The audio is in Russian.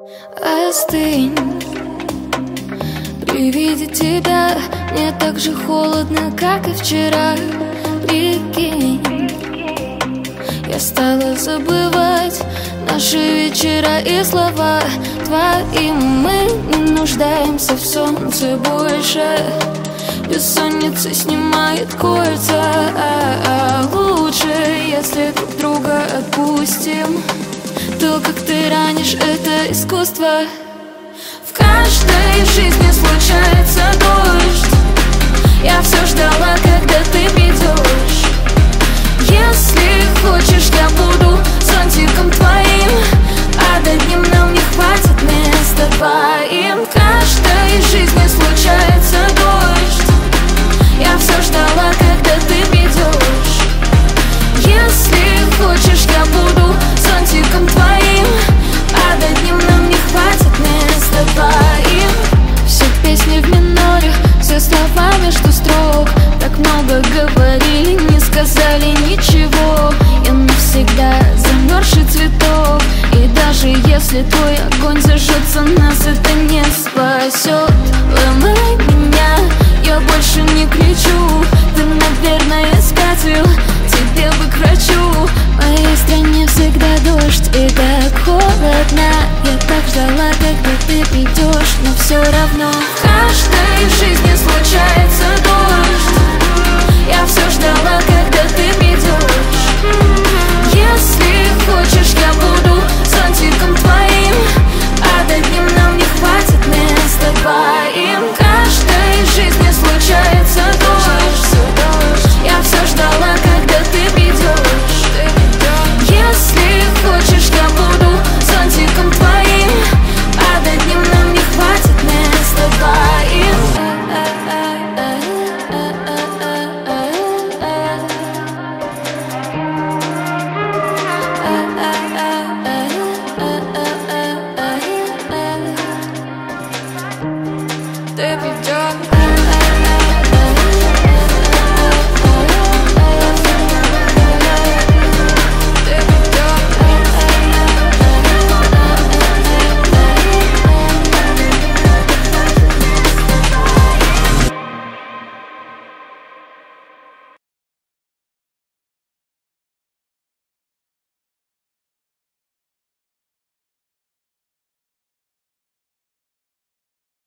Остынь. При виде тебя мне так же холодно, как и вчера. Прикинь, я стала забывать наши вечера и слова твои. Мы не нуждаемся в солнце больше. Бессонница снимает кольца. Лучше, если друг друга отпустим. То, как ты ранишь, это искусство. В каждой жизни случается дождь. Я все ждала, когда ты придешь. Если хочешь, я буду зонтиком твоим, а до днем нам не хватит места двоим. В каждой жизни случается дождь. Я все ждала, когда ты придешь. Если хочешь, я буду зонтиком твоим, а до днем нам не хватит места двоим. Все песни в миноре, все слова между строк. Так много говорили, не сказали ничего. Я навсегда замерзший цветок. И даже если твой огонь зажжется, нас это не спасет. Ломай меня, я больше не кричу. Ты, наверное, искатель, тебе выкрачу. В моей стране всегда дождь и так холодно. Я так ждала, когда ты придешь, но все равно в каждой жизни случается